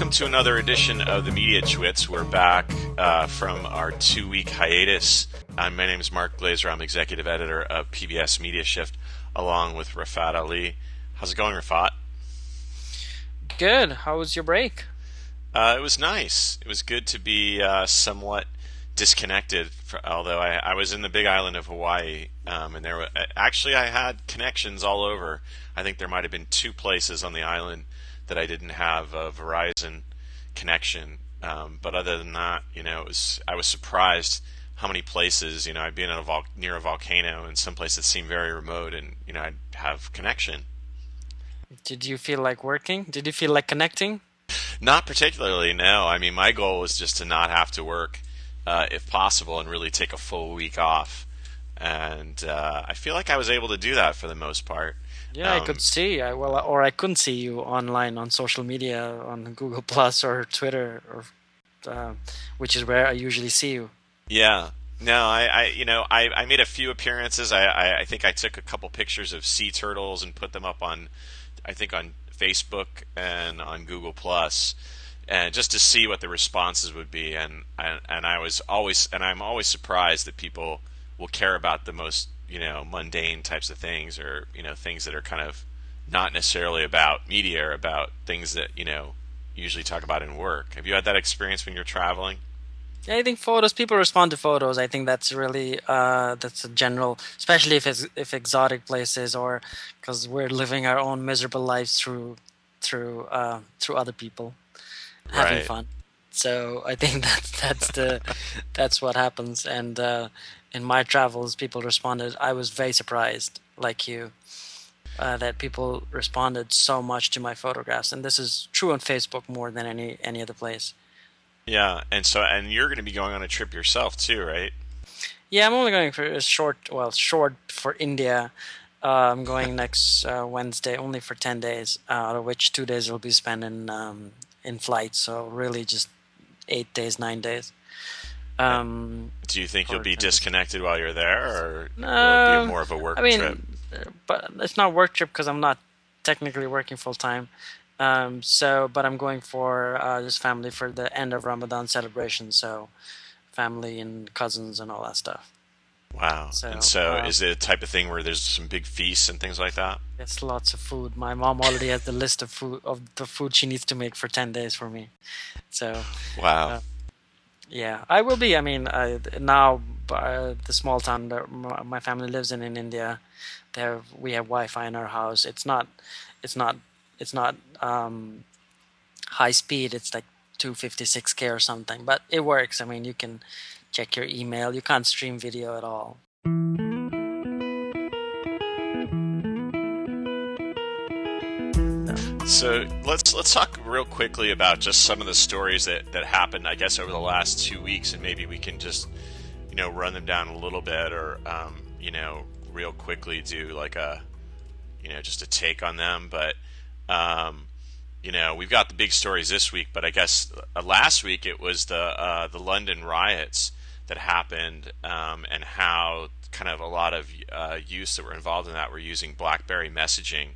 welcome to another edition of the Media Chwits. We're back from our 2-week hiatus. My name is Mark Glazer. I'm executive editor of PBS Media Shift, along with Rafat Ali. How's it going, Rafat? Good. How was your break? It was nice. It was good to be somewhat disconnected, although I was in the big island of Hawaii, and actually I had connections all over. I think there might have been 2 places on the island that I didn't have a Verizon connection, but other than that, I was surprised how many places, I'd be near a volcano, and some places seemed very remote, and I'd have connection. Did you feel like working? Did you feel like connecting? Not particularly, no. I mean, my goal was just to not have to work, if possible, and really take a full week off. And I feel like I was able to do that for the most part. Yeah, I Um, could see. Or I couldn't see you online on social media, on Google Plus or Twitter, or uh, which is where I usually see you. yeah. No, I made a few appearances. I think I took a couple pictures of sea turtles and put them up on, I think on Facebook and on Google Plus, and just to see what the responses would be. And I'm always surprised that people will care about the most mundane types of things, or things that are kind of not necessarily about media, or about things that usually talk about in work. Have you had that experience when you're traveling? Yeah, I think photos. People respond to photos. I think that's really that's a general, especially if exotic places, or because we're living our own miserable lives through other people having Right. fun. So I think that's what happens. And in my travels, people responded. I was very surprised, like you, that people responded so much to my photographs. And this is true on Facebook more than any other place. Yeah, and you're going to be going on a trip yourself too, right? Yeah, I'm only going for a short for India. I'm going next Wednesday, only for 10 days, out of which 2 days will be spent in flight. So really, just 8 days, 9 days. Uh, Um, Do you think you'll for be 10 days. disconnected while you're there, or will it be No, more of a I work trip? mean, but it's not work trip because I'm not technically working full time. But I'm going for just family for the end of Ramadan celebration. So family and cousins and all that stuff. Wow. And So so is it a type of thing where there's some big feasts and things like that? it's lots of food. My mom already has the list of the food she needs to make for 10 days for me. So Wow. uh, yeah, I will be. I mean, now the small town that my family lives in India, we have Wi-Fi in our house. It's not, it's not high speed. It's like 256K or something, but it works. I mean, you can check your email. You can't stream video at all. So, So let's talk real quickly about just some of the stories that happened, I guess, over the last 2 weeks, and maybe we can just run them down a little bit, or real quickly do like a just a take on them. But um, we've got the big stories this week, but I guess last week it was the London riots that happened, and how kind of a lot of youths that were involved in that were using BlackBerry messaging,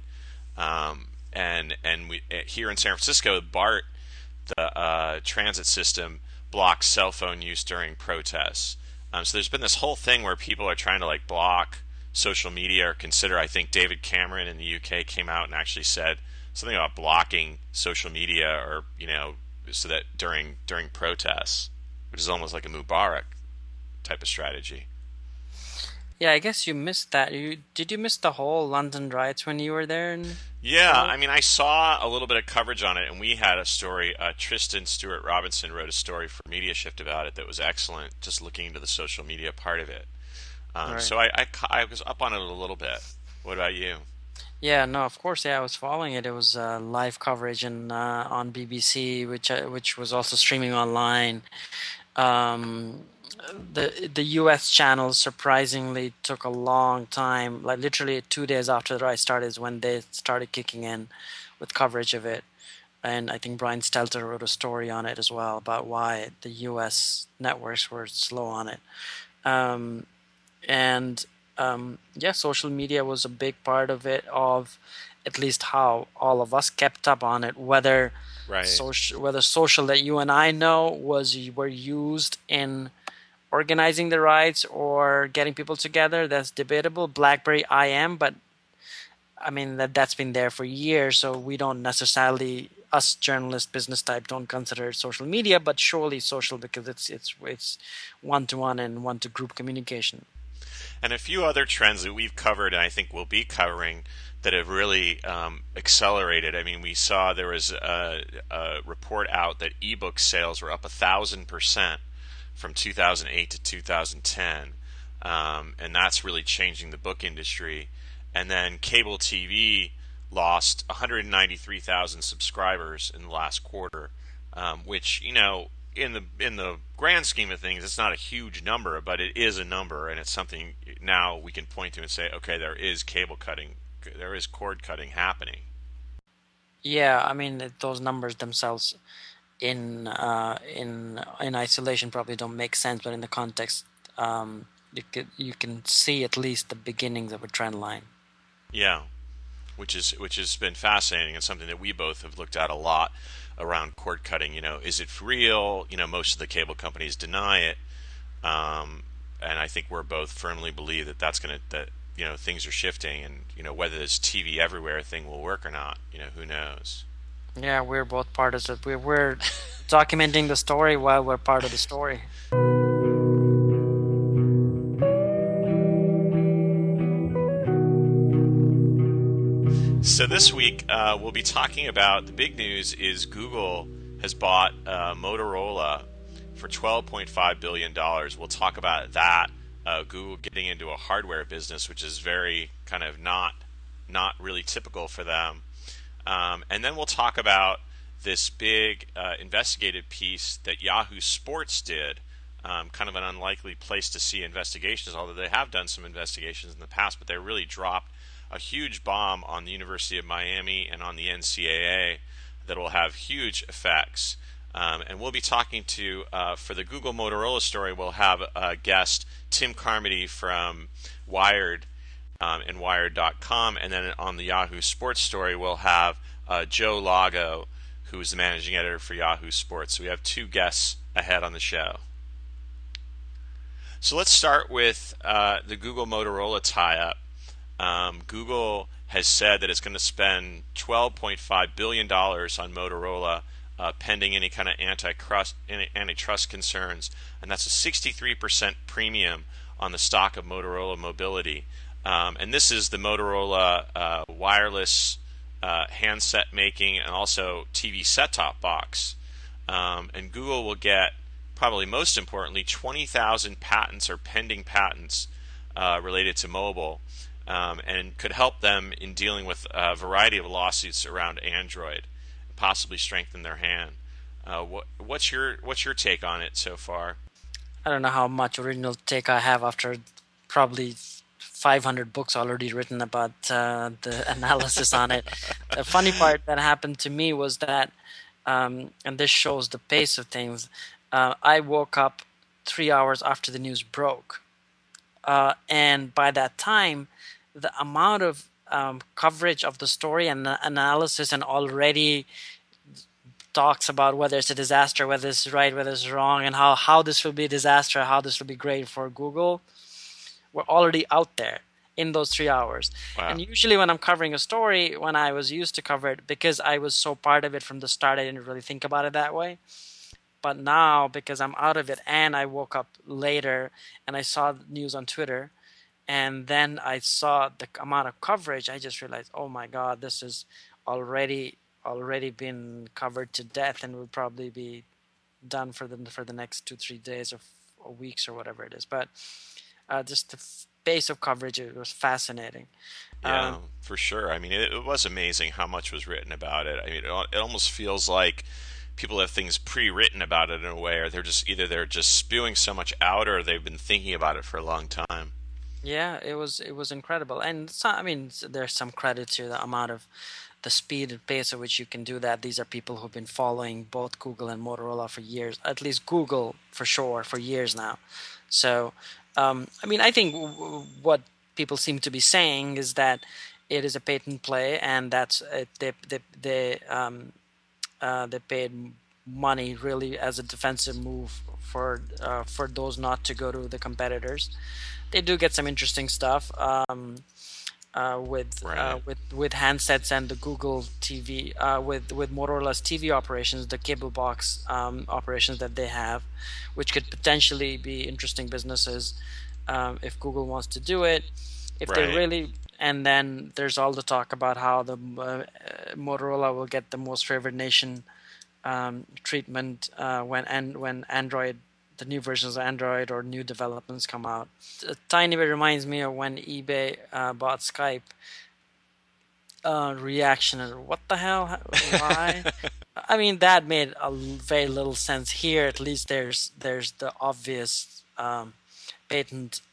and we here in San Francisco, BART, the transit system, blocks cell phone use during protests. So there's been this whole thing where people are trying to like block social media, or consider. I think David Cameron in the UK came out and actually said something about blocking social media, or so that during protests, which is almost like a Mubarak type of strategy. yeah, I guess you missed that. Did you miss the whole London riots when you were there in Yeah, Italy? I mean, I saw a little bit of coverage on it, and we had a story. Tristan Stewart Robinson wrote a story for Media Shift about it that was excellent, just looking into the social media part of it. Right. So I was up on it a little bit. What about you? Yeah, no, of course, yeah, I was following it. It was live coverage on BBC, which was also streaming online. Um, the U.S. channels surprisingly took a long time, like literally 2 days after the ride started is when they started kicking in with coverage of it. And I think Brian Stelter wrote a story on it as well about why the U.S. networks were slow on it. Um, and Yeah, social media was a big part of it, of at least how all of us kept up on it. Right. Whether social that you and I know were used in organizing the riots or getting people together, that's debatable. BlackBerry IM, but I mean that's been there for years, so we don't necessarily, us journalists, business type, don't consider it social media, but surely social because it's one to one and one to group communication. And a few other trends that we've covered, and I think we'll be covering, that have really accelerated. I mean, we saw there was a report out that ebook sales were up 1,000% from 2008 to 2010, and that's really changing the book industry. And then cable TV lost 193,000 subscribers in the last quarter, which in the grand scheme of things, it's not a huge number, but it is a number, and it's something now we can point to and say, okay, there is cable cutting, there is cord cutting happening. Yeah, I mean those numbers themselves in isolation probably don't make sense, but in the context, you can see at least the beginnings of a trend line. Yeah, which has been fascinating and something that we both have looked at a lot around cord cutting. Is it real? Most of the cable companies deny it, and I think we're both firmly believe that things are shifting, and whether this TV everywhere thing will work or not, who knows. Yeah, we're both part of it. We're documenting the story while we're part of the story. So this week we'll be talking about the big news is Google has bought Motorola for $12.5 billion. We'll talk about that. Google getting into a hardware business, which is very kind of not really typical for them. And then we'll talk about this big investigative piece that Yahoo Sports did. Kind of an unlikely place to see investigations, although they have done some investigations in the past, but they really dropped a huge bomb on the University of Miami and on the NCAA that will have huge effects. And we'll be talking to, for the Google Motorola story, we'll have a guest, Tim Carmody from Wired and Wired.com. And then on the Yahoo Sports story, we'll have Joe Lago, who is the managing editor for Yahoo Sports. So we have two guests ahead on the show. So let's start with the Google Motorola tie-up. Google has said that it's going to spend $12.5 billion on Motorola, pending any kind of antitrust concerns, and that's a 63% premium on the stock of Motorola Mobility. And this is the Motorola wireless handset making and also TV set-top box. And Google will get, probably most importantly, 20,000 patents or pending patents related to mobile, and could help them in dealing with a variety of lawsuits around Android, possibly strengthen their hand. What's your take on it so far? I don't know how much original take I have after probably 500 books already written about the analysis on it. The funny part that happened to me was that, and this shows the pace of things, I woke up 3 hours after the news broke. And by that time, the amount of coverage of the story and the analysis and already talks about whether it's a disaster, whether it's right, whether it's wrong, and how this will be a disaster, how this will be great for Google, were already out there in those 3 hours. Wow. And usually when I'm covering a story, when I was used to cover it, because I was so part of it from the start, I didn't really think about it that way. But now, because I'm out of it and I woke up later and I saw the news on Twitter, and then I saw the amount of coverage, I just realized, oh my God, this is already been covered to death and will probably be done for the next 2 3 days or weeks or whatever it is. But just the pace of coverage, it was fascinating. Yeah, Um, for sure. I mean, it was amazing how much was written about it. I mean, it almost feels like people have things pre-written about it in a way, or they're just spewing so much out, or they've been thinking about it for a long time. yeah, it was incredible, and I mean, there's some credit to the amount of the speed and pace at which you can do that. These are people who've been following both Google and Motorola for years, at least Google for sure, for years now. So, I mean, I think what people seem to be saying is that it is a patent play, and that's they paid money really as a defensive move for those not to go to the competitors. They do get some interesting stuff. Right. With handsets and the Google TV, with Motorola's TV operations, the cable box operations that they have, which could potentially be interesting businesses if Google wants to do it. If they Right. really, and then there's all the talk about how the Motorola will get the most favored nation treatment when Android, the new versions of Android or new developments come out. A tiny bit reminds me of when eBay bought Skype. Reaction and what the hell? Why? I mean, that made very little sense. Here, at least, there's the obvious patent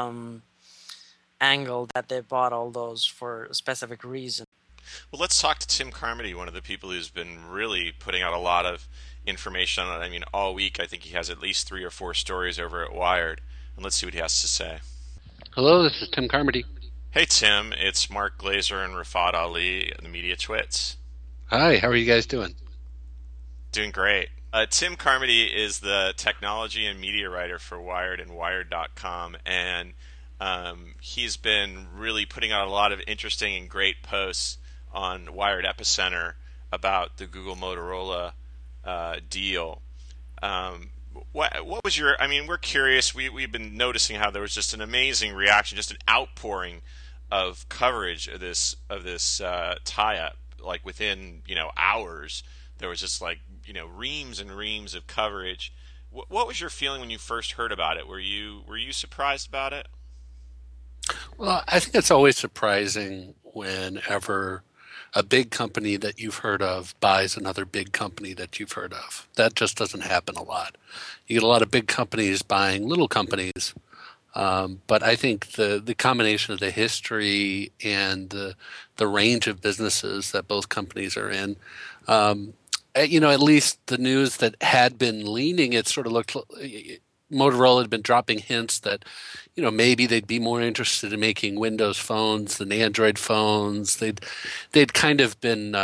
angle that they bought all those for a specific reason. Well, let's talk to Tim Carmody, one of the people who's been really putting out a lot of information on it. I mean, all week, I think he has at least 3 or 4 stories over at Wired. And let's see what he has to say. Hello, this is Tim Carmody. Hey, Tim, it's Mark Glazer and Rafat Ali, the Media Twits. Hi, how are you guys doing? Doing great. Tim Carmody is the technology and media writer for Wired and Wired.com, and he's been really putting out a lot of interesting and great posts on Wired Epicenter about the Google Motorola deal. Um, what was your? I mean, we're curious. We've been noticing how there was just an amazing reaction, just an outpouring of coverage of this tie-up. Like within hours, there was just like reams and reams of coverage. What was your feeling when you first heard about it? Were you surprised about it? Well, I think it's always surprising whenever a big company that you've heard of buys another big company that you've heard of. That just doesn't happen a lot. You get a lot of big companies buying little companies, but I think the combination of the history and the range of businesses that both companies are in, at least the news that had been leaning, it sort of looked. Motorola had been dropping hints that, maybe they'd be more interested in making Windows phones than Android phones. They'd kind of been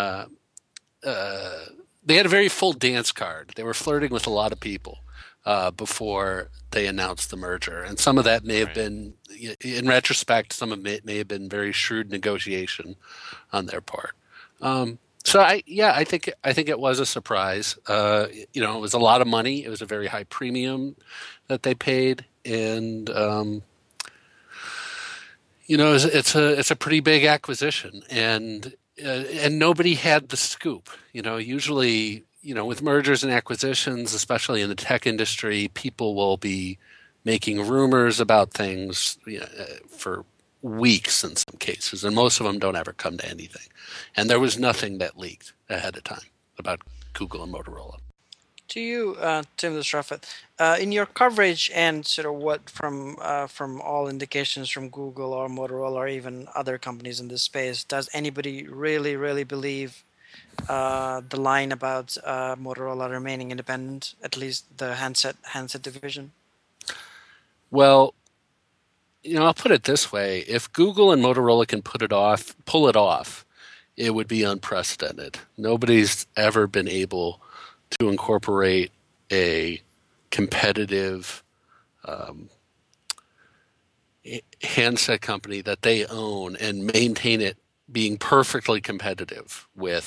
they had a very full dance card. They were flirting with a lot of people before they announced the merger, and some of that may have Right. been, in retrospect, some of it may have been very shrewd negotiation on their part. So I think it was a surprise. It was a lot of money. It was a very high premium that they paid, and it's a pretty big acquisition, and nobody had the scoop. Usually, with mergers and acquisitions, especially in the tech industry, people will be making rumors about things for weeks in some cases, and most of them don't ever come to anything. And there was nothing that leaked ahead of time about Google and Motorola. To you, Tim the Rafat, in your coverage and sort of what from all indications from Google or Motorola or even other companies in this space, does anybody really, really believe the line about Motorola remaining independent, at least the handset division? Well, I'll put it this way: if Google and Motorola can pull it off, it would be unprecedented. Nobody's ever been able to incorporate a competitive handset company that they own and maintain it being perfectly competitive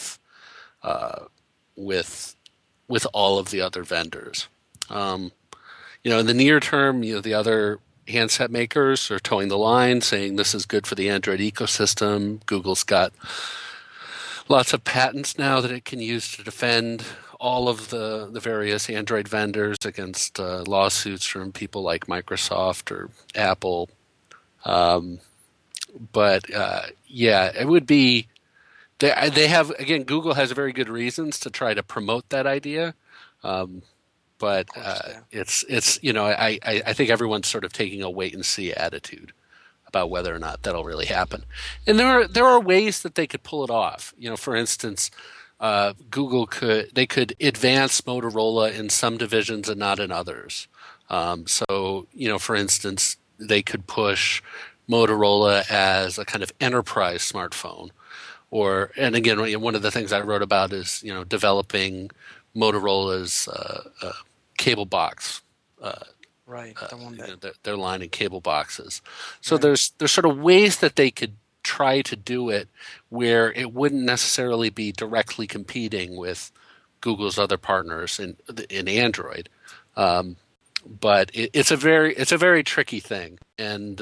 with with all of the other vendors. In the near term, the other handset makers are towing the line, saying this is good for the Android ecosystem. Google's got lots of patents now that it can use to defend all of the various Android vendors against lawsuits from people like Microsoft or Apple. But it would be. They have, again, Google has very good reasons to try to promote that idea. But Of course, yeah. I think everyone's sort of taking a wait and see attitude about whether or not that'll really happen. And there are ways that they could pull it off. For instance, Google could advance Motorola in some divisions and not in others. For instance, they could push Motorola as a kind of enterprise smartphone. And again, one of the things I wrote about is developing Motorola's cable box, Right, the one that. their line of cable boxes. So Right. there's sort of ways that they could try to do it where it wouldn't necessarily be directly competing with Google's other partners in Android. But it's a very tricky thing, and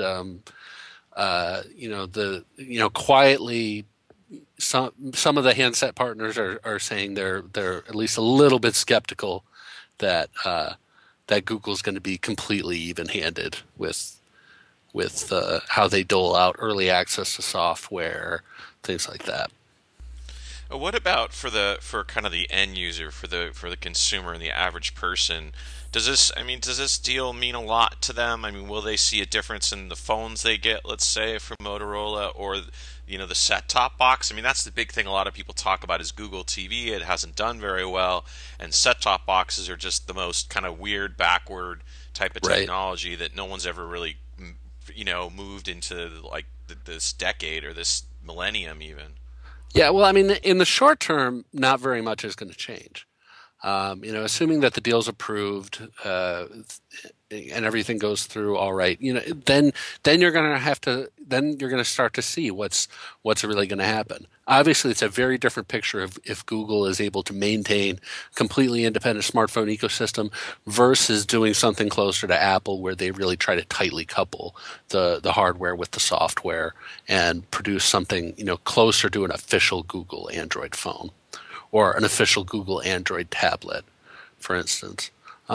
quietly some of the handset partners are saying they're at least a little bit skeptical that that Google's going to be completely even-handed with how they dole out early access to software, things like that. What about for kind of the end user, for the consumer and the average person? Does this deal mean a lot to them? I mean, will they see a difference in the phones they get, let's say, from Motorola, or the set-top box? I mean, that's the big thing a lot of people talk about is Google TV. It hasn't done very well, and set-top boxes are just the most kind of weird, backward type of Right. technology that no one's ever really, moved into like this decade or this millennium even. Yeah, well, I mean, in the short term, not very much is going to change. Assuming that the deal's approved and everything goes through all right, then you're going to start to see what's really going to happen. Obviously, it's a very different picture if Google is able to maintain completely independent smartphone ecosystem versus doing something closer to Apple, where they really try to tightly couple the hardware with the software and produce something closer to an official Google Android phone or an official Google Android tablet, for instance.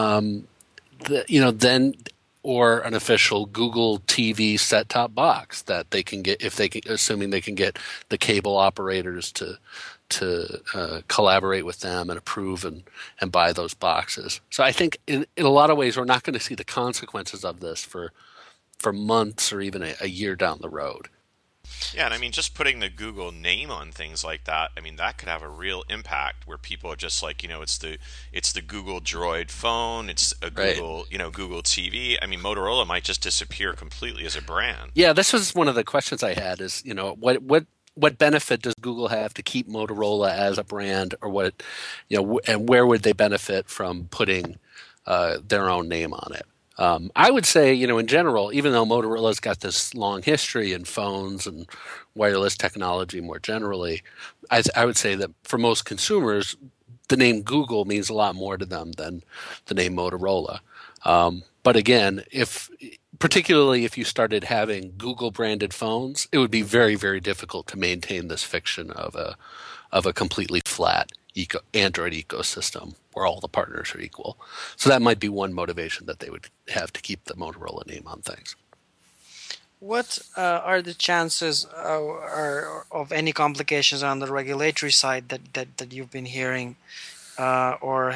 Then or an official Google TV set-top box that they can get, assuming they can get the cable operators to collaborate with them and approve and buy those boxes. So I think in a lot of ways we're not going to see the consequences of this for months or even a year down the road. Yeah, and I mean, just putting the Google name on things like that, I mean, that could have a real impact where people are just like, it's the Google Droid phone, it's a Right. Google TV. I mean, Motorola might just disappear completely as a brand. Yeah, this was one of the questions I had is, what benefit does Google have to keep Motorola as a brand, or and where would they benefit from putting their own name on it? I would say, in general, even though Motorola's got this long history in phones and wireless technology more generally, I would say that for most consumers, the name Google means a lot more to them than the name Motorola. But again, particularly if you started having Google branded phones, it would be very, very difficult to maintain this fiction of a completely flat Android ecosystem where all the partners are equal. So that might be one motivation that they would have to keep the Motorola name on things. What are the chances of any complications on the regulatory side that you've been hearing or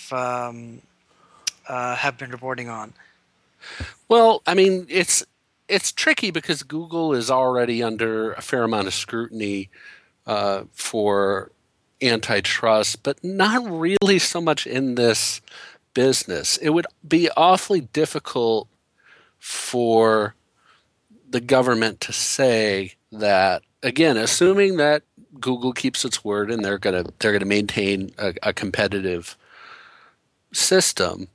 have been reporting on? Well, I mean, it's tricky because Google is already under a fair amount of scrutiny for antitrust, but not really so much in this business. It would be awfully difficult for the government to say that, again, assuming that Google keeps its word and they're gonna maintain a competitive system,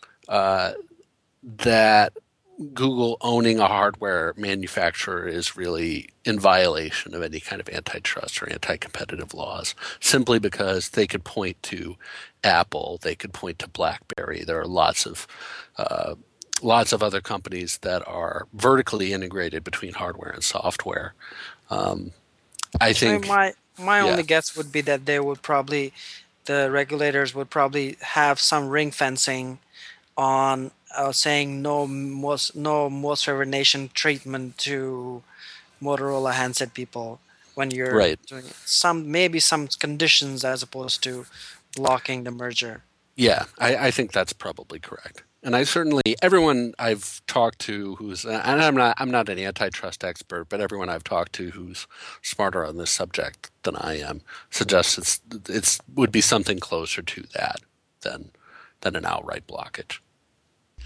that Google owning a hardware manufacturer is really in violation of any kind of antitrust or anti-competitive laws, simply because they could point to Apple, they could point to BlackBerry. There are lots of other companies that are vertically integrated between hardware and software. I think, My yeah, only guess would be that the regulators would probably have some ring fencing on saying most favored nation treatment to Motorola handset people when you're right. doing it. Maybe some conditions as opposed to blocking the merger. Yeah, I think that's probably correct. And everyone I've talked to and I'm not an antitrust expert, but everyone I've talked to who's smarter on this subject than I am suggests it's would be something closer to that than an outright blockage.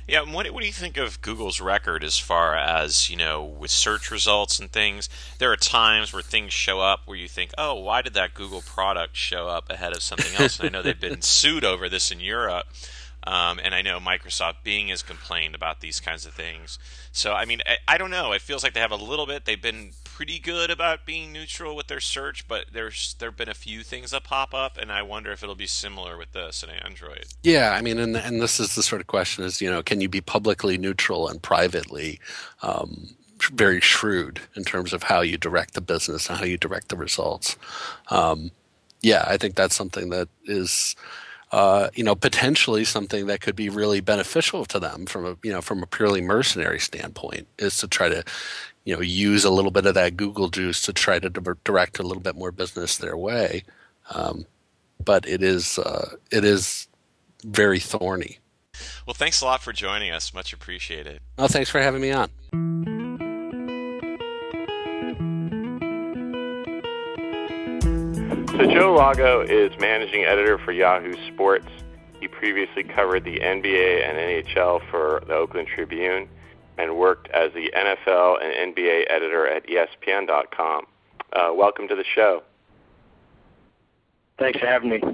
Yeah, and what do you think of Google's record as far as, with search results and things? There are times where things show up where you think, oh, why did that Google product show up ahead of something else? And I know they've been sued over this in Europe. And I know Microsoft Bing has complained about these kinds of things. So, I mean, I don't know. It feels like they have a little bit. They've been pretty good about being neutral with their search, but there have been a few things that pop up, and I wonder if it'll be similar with this in Android. Yeah, I mean, and this is the sort of question is, can you be publicly neutral and privately very shrewd in terms of how you direct the business and how you direct the results? Yeah, I think that's something that is potentially something that could be really beneficial to them from a purely mercenary standpoint, is to try to, use a little bit of that Google juice to try to direct a little bit more business their way. But it is very thorny. Well, thanks a lot for joining us. Much appreciated. Oh, thanks for having me on. So Joe Lago is managing editor for Yahoo Sports. He previously covered the NBA and NHL for the Oakland Tribune and worked as the NFL and NBA editor at ESPN.com. Welcome to the show. Thanks for having me.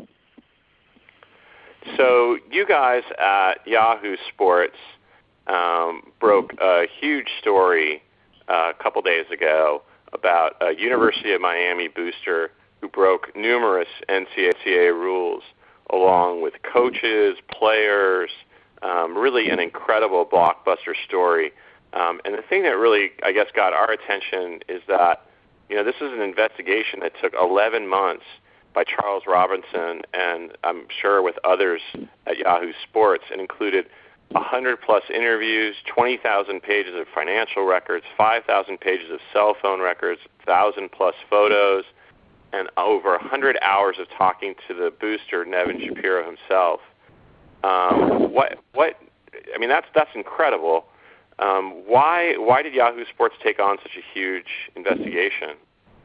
So you guys at Yahoo Sports broke a huge story a couple days ago about a University of Miami booster who broke numerous NCAA rules, along with coaches, players, really an incredible blockbuster story. And the thing that really, I guess, got our attention is that, this is an investigation that took 11 months by Charles Robinson, and I'm sure with others at Yahoo Sports, and included 100-plus interviews, 20,000 pages of financial records, 5,000 pages of cell phone records, 1,000-plus photos, and over 100 hours of talking to the booster, Nevin Shapiro himself. That's incredible. Why did Yahoo Sports take on such a huge investigation?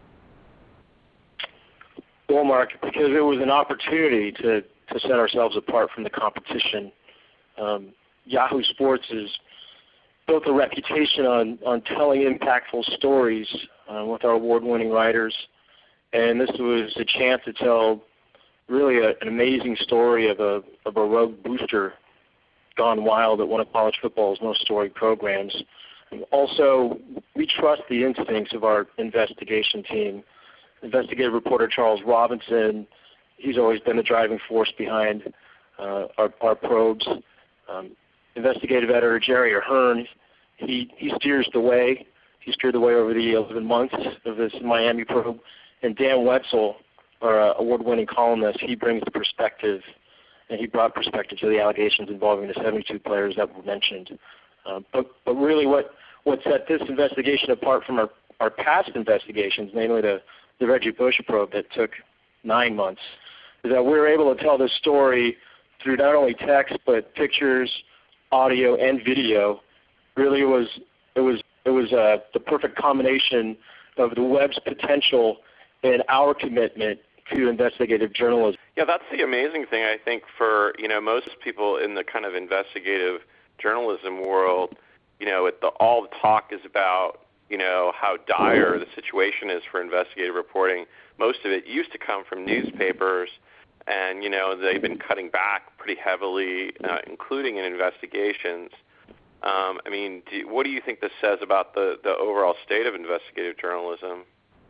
Well, Mark, because it was an opportunity to set ourselves apart from the competition. Yahoo Sports has built a reputation on telling impactful stories with our award-winning writers. And this was a chance to tell really an amazing story of a rogue booster gone wild at one of college football's most storied programs. Also, we trust the instincts of our investigation team. Investigative reporter Charles Robinson, he's always been the driving force behind our probes. Investigative editor Jerry Ahern, he steers the way. He steered the way over the 11 months of this Miami probe. And Dan Wetzel, our award-winning columnist, he brings the perspective, and he brought perspective to the allegations involving the 72 players that were mentioned. But really what set this investigation apart from our past investigations, namely the Reggie Bush probe that took 9 months, is that we were able to tell this story through not only text but pictures, audio, and video. Really, it was the perfect combination of the web's potential and our commitment to investigative journalism. Yeah, that's the amazing thing, I think, for most people in the kind of investigative journalism world. All the talk is about how dire the situation is for investigative reporting. Most of it used to come from newspapers, and they've been cutting back pretty heavily, including in investigations. What do you think this says about the overall state of investigative journalism?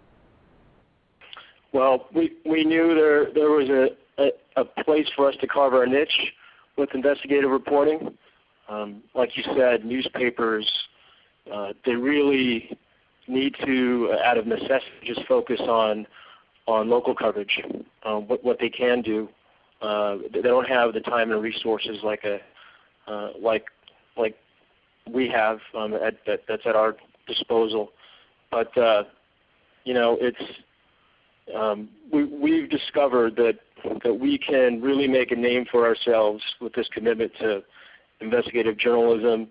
Well, we knew there was a place for us to carve our niche with investigative reporting. Like you said, newspapers, they really need to, out of necessity, just focus on local coverage, what they can do. They don't have the time and resources like we have that's at our disposal. But we've discovered that we can really make a name for ourselves with this commitment to investigative journalism,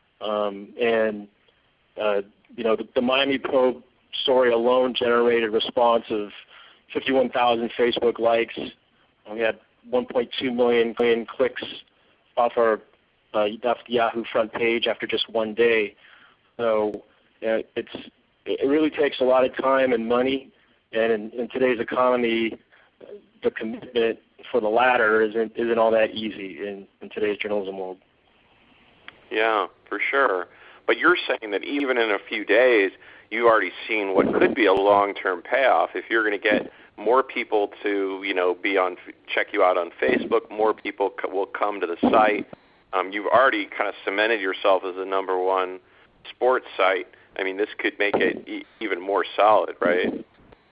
the Miami probe story alone generated a response of 51,000 Facebook likes. We had 1.2 million clicks off our off the Yahoo front page after just one day. So it really takes a lot of time and money, and in today's economy, the commitment for the latter isn't all that easy in today's journalism world. Yeah, for sure. But you're saying that even in a few days, you've already seen what could be a long-term payoff. If you're going to get more people to, check you out on Facebook, more people will come to the site. You've already kind of cemented yourself as the number one sports site. I mean, this could make it even more solid, right?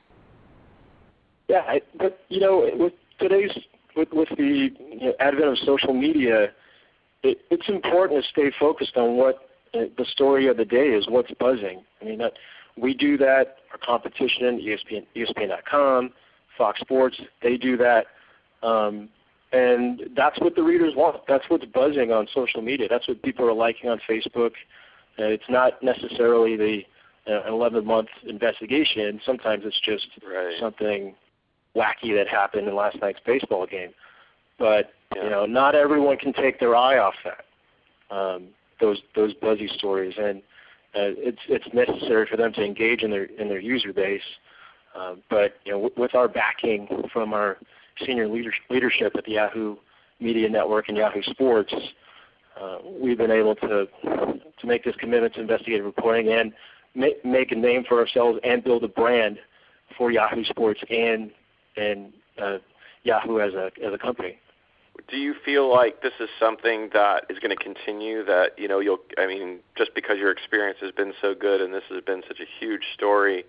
Yeah, but with the advent of social media, it's important to stay focused on what the story of the day is, what's buzzing. I mean, we do that. Our competition, ESPN.com, Fox Sports, they do that. And that's what the readers want. That's what's buzzing on social media. That's what people are liking on Facebook. It's not necessarily the 11-month investigation. Sometimes it's just something wacky that happened in last night's baseball game. But not everyone can take their eye off that. Those buzzy stories, and it's necessary for them to engage in their user base. But with our backing from our senior leadership at the Yahoo Media Network and Yahoo Sports, we've been able to make this commitment to investigative reporting and make a name for ourselves and build a brand for Yahoo Sports and Yahoo as a company. Do you feel like this is something that is going to continue, that, just because your experience has been so good and this has been such a huge story,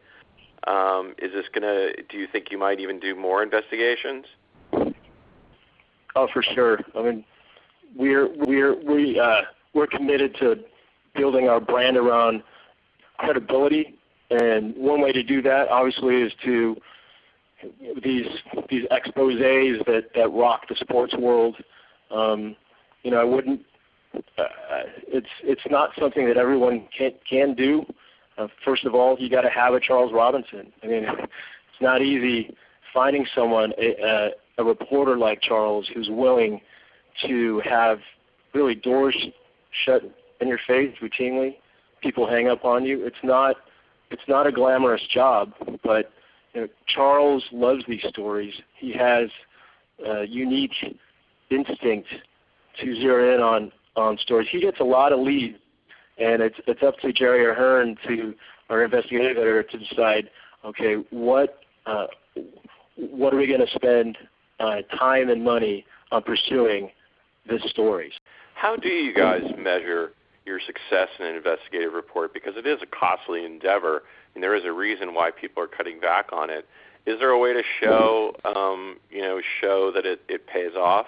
do you think you might even do more investigations? Oh, for sure. I mean, we're committed to building our brand around credibility, and one way to do that, obviously, is to these exposés that rock the sports world. I wouldn't. It's not something that everyone can do. First of all, you got to have a Charles Robinson. I mean, it's not easy finding someone, a reporter like Charles, who's willing to have really doors shut in your face routinely. People hang up on you. It's not a glamorous job, but Charles loves these stories. He has a unique instinct to zero in on stories. He gets a lot of leads, and it's up to Jerry Ahern, to our investigative editor, to decide, okay, what are we going to spend time and money on pursuing this stories? How do you guys measure your success in an investigative report? Because it is a costly endeavor, and there is a reason why people are cutting back on it. Is there a way to show that it pays off?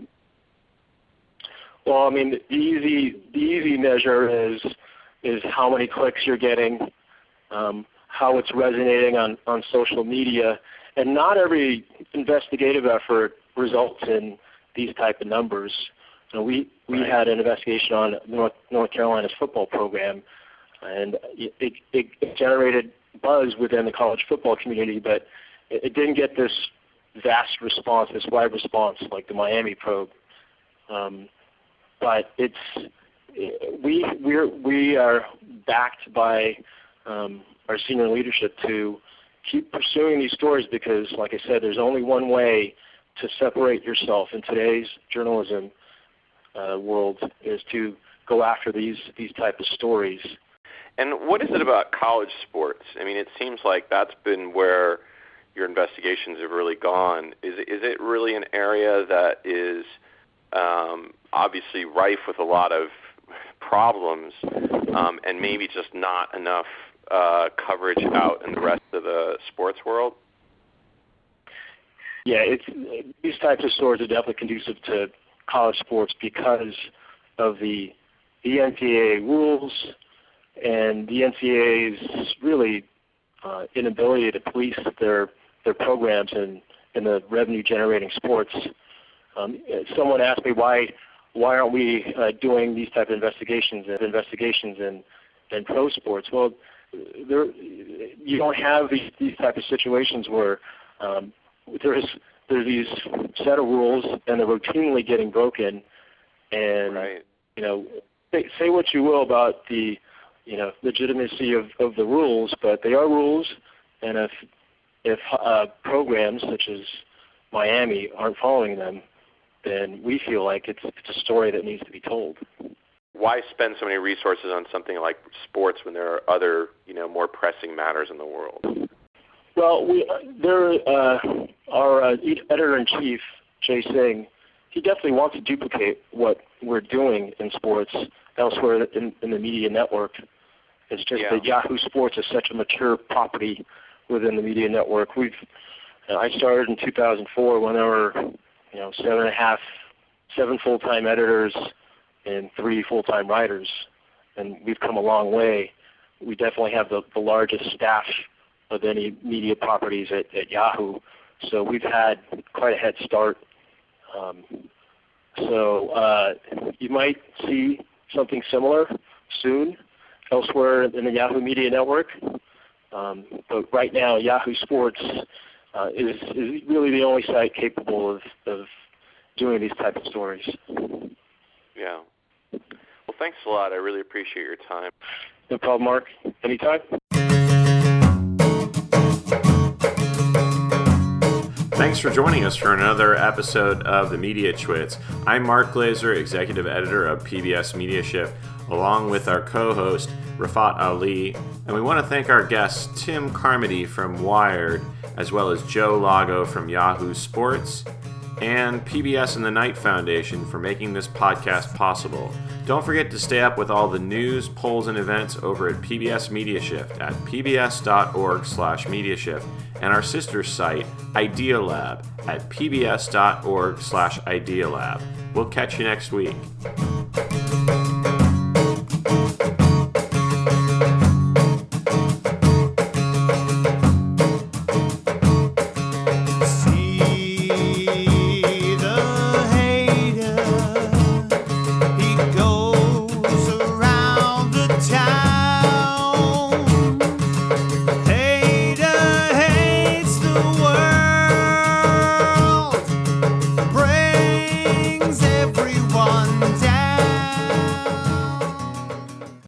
Well, I mean, the easy measure is how many clicks you're getting, how it's resonating on social media, and not every investigative effort results in these type of numbers. We had an investigation on North Carolina's football program, and it generated buzz within the college football community, but it didn't get this vast response, this wide response like the Miami probe. But we are backed by our senior leadership to keep pursuing these stories, because, like I said, there's only one way to separate yourself in today's journalism world, is to go after these type of stories. And what is it about college sports? I mean, it seems like that's been where your investigations have really gone. Is it really an area that is obviously rife with a lot of problems, and maybe just not enough coverage out in the rest of the sports world? Yeah, these types of stories are definitely conducive to college sports because of the NCAA rules and the NCAA's really inability to police their programs in the revenue-generating sports. Someone asked me why aren't we doing these type of investigations in pro sports? Well, you don't have these type of situations where there's these set of rules and they're routinely getting broken, and right. say what you will about the legitimacy of the rules, but they are rules, and if programs such as Miami aren't following them, then we feel like it's a story that needs to be told. Why spend so many resources on something like sports when there are other, more pressing matters in the world? Well, our editor-in-chief, Jay Singh, he definitely wants to duplicate what we're doing in sports elsewhere in the media network. It's just that Yahoo Sports is such a mature property within the media network. I started in 2004 when there were, 7 full-time editors and 3 full-time writers, and we've come a long way. We definitely have the largest staff of any media properties at Yahoo, so we've had quite a head start. So you might see something similar soon elsewhere in the Yahoo Media Network. But right now, Yahoo Sports is really the only site capable of doing these type of stories. Yeah. Well, thanks a lot. I really appreciate your time. No problem, Mark. Anytime. Thanks for joining us for another episode of the Media Chwits. I'm Mark Glazer, Executive Editor of PBS Media Shift, along with our co-host, Rafat Ali. And we want to thank our guests, Tim Carmody from Wired, as well as Joe Lago from Yahoo Sports, and PBS and the Knight Foundation for making this podcast possible. Don't forget to stay up with all the news, polls, and events over at PBS Media Shift at pbs.org/mediashift and our sister site, Idealab, at pbs.org/idealab. We'll catch you next week.